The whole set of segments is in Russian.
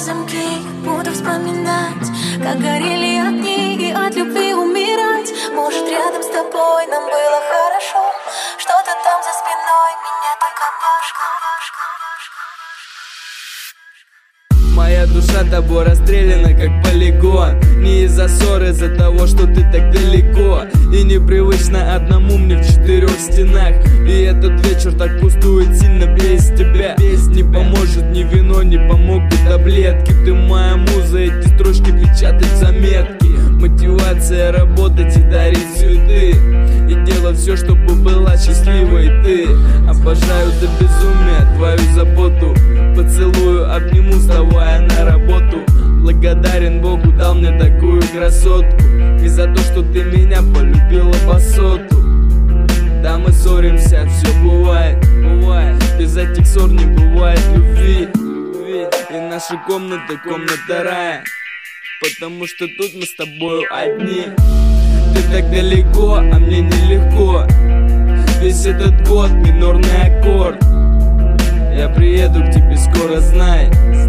замки, буду вспоминать, как горели огни и от любви умирать. Может, рядом с тобой нам было хорошо, что-то там за спиной меня только башка. Моя душа тобой расстреляна, как полигон. Не из-за ссоры, из-за того, что ты так далеко. И непривычно одному мне в 4 стенах. И этот вечер так пустует сильно без тебя. Не поможет ни вино, не помогут таблетки. Ты моя муза, эти строчки печатать заметки. Мотивация работать и дарить цветы. И делать все, чтобы была счастливой ты. Обожаю до безумия твою заботу. Поцелую, обниму, вставая на работу. Благодарен Богу, дал мне такую красотку. И за то, что ты меня полюбила по соту. Да, мы ссоримся, все бывает. Без этих ссор не бывает любви. И наша комната, комната рая. Потому что тут мы с тобою одни. Ты так далеко, а мне нелегко. Весь этот год минорный аккорд. Я приеду к тебе скоро, знай.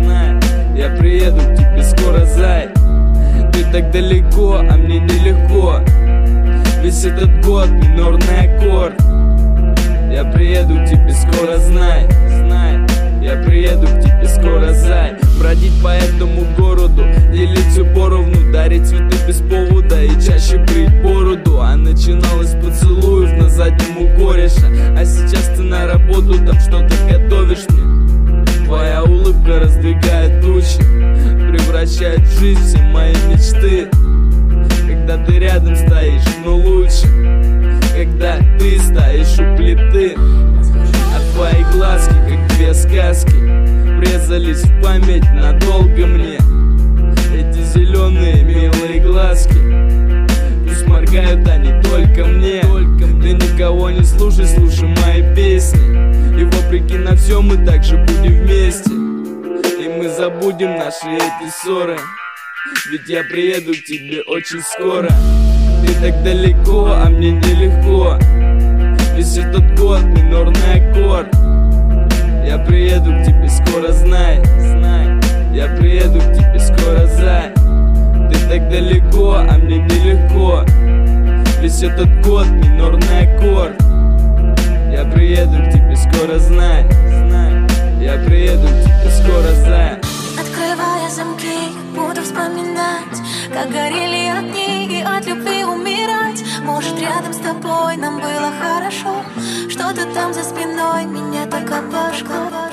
Я приеду к тебе скоро, зай. Ты так далеко, а мне нелегко. Весь этот год минорный аккорд. Я приеду к тебе скоро, знай. Я приеду к тебе скоро, зай. Бродить по этому городу, делить все поровну, дарить цветы без повода и чаще брить бороду. А начиналось с поцелуев на заднем у кореша. А сейчас ты на работу, там что-то готовишь мне. Твоя улыбка раздвигает тучи, превращает в жизнь все мои мечты. Когда ты рядом стоишь, но лучше когда ты стоишь у плиты. А твои глазки, как две сказки, врезались в память надолго мне. Эти зеленые милые глазки, пусть моргают они только мне. Ты никого не слушай, слушай мои песни. И вопреки на все мы также будем вместе. И мы забудем наши эти ссоры. Ведь я приеду к тебе очень скоро. Ты так далеко, а мне нелегко. Весь этот год минорный аккорд. Я приеду к тебе скоро, знай. Я приеду к тебе скоро, зай. Ты так далеко, а мне нелегко. Весь этот год минорный аккорд. Я приеду к тебе скоро, знай. Я приеду к тебе скоро, зай. Открывая замки, буду вспоминать, как горели огни и от любви умирать. Может, рядом с тобой нам было хорошо, что-то там за спиной меня только башка.